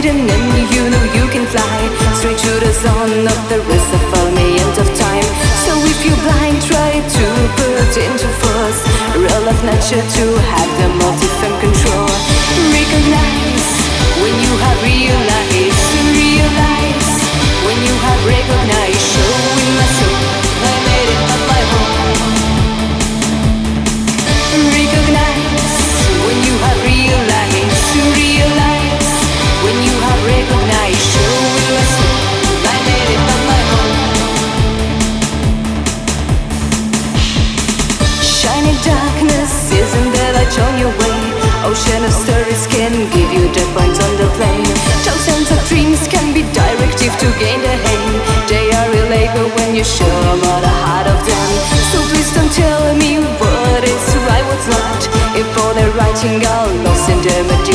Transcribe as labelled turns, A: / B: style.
A: hidden and you know you can fly straight to the zone of the rest of all me end of time. So if you're blind, try to put into force real of nature to have the multi-firm control. Recognize when you have realized, realize when you have recognized. Show in my soul, I made it up my home. Recognize when you have realized, realize when you have recognized. Show in my soul, I made it up my home. Shiny darkness isn't the light on your way. Ocean of stories can give you the points on the plane. Thousands of dreams can be directive to gain the aim. They are relatable when you show them all the heart of them. So please don't tell me what is right, what's not. If all the writing got lost in the